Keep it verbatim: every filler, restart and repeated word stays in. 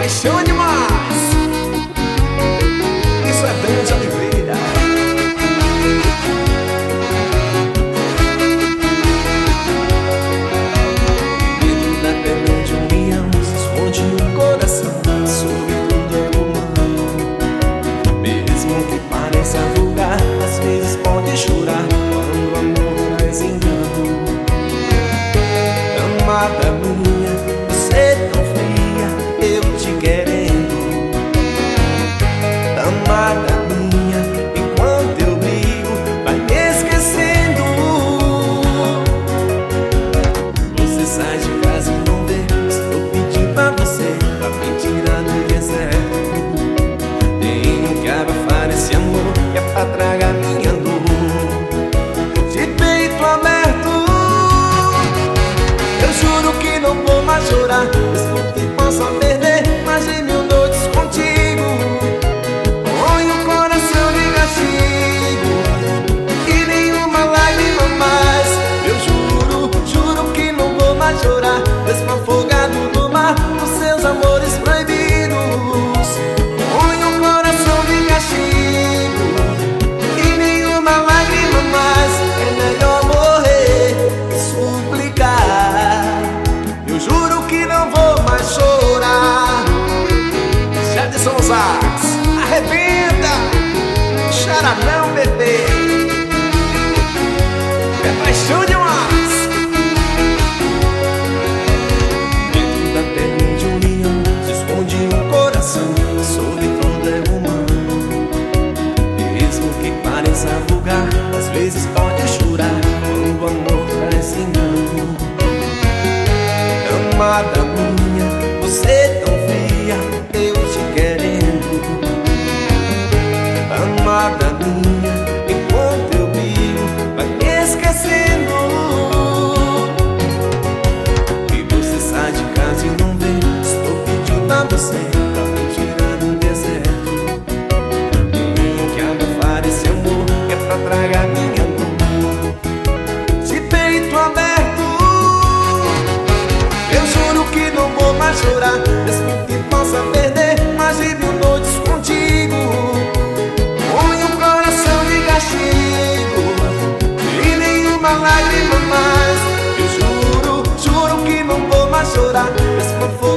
paixão é demais. Isso é Dani de Oliveira. Dentro da pele de um leão se esconde um coração, sobre tudo é humano. Mesmo que pareça vulgar, às vezes pode chorar quando o amor traz engano. Amada minha, você é tão fria, eu te querendo. Amada minha, enquanto eu brigo, vai me esquecendo. Você sai de casa e não vê, estou pedindo pra você, pra me tirar do deserto. Tenho que abafar esse amor, que é pra tragar minha dor. De peito aberto, eu juro que não vou mais chorar, mesmo que possa perder mais de mil noites contigo. Põe o coração de castigo e nenhuma lágrima mais. Eu juro, juro que não vou mais chorar, mesmo afogado no mar dos seus amores proibidos. Põe o coração de castigo e nenhuma lágrima mais. É melhor morrer e suplicar. Eu juro que não vou mais chorar. Jadson Zax, arrebenta. Chora não, bebê. É paixão demais. Dentro da pele de um leão se esconde um coração, sobre tudo é humano. Mesmo que pareça vulgar, às vezes pode chorar quando o amor traz engano. Amada minha, você é tão fria, eu te querendo. Amada minha, enquanto eu brigo, vai me esquecendo. E você sai de casa e não vê, estou pedindo a você, pra me tirar do deserto. Tenho que abafar esse amor, que é pra tragar minha dor. De peito aberto, eu juro que não vou mais chorar, mesmo que possa perder mais de mil noites contigo. Põe um coração de castigo e nenhuma lágrima mais. Eu juro, juro que não vou mais chorar, mesmo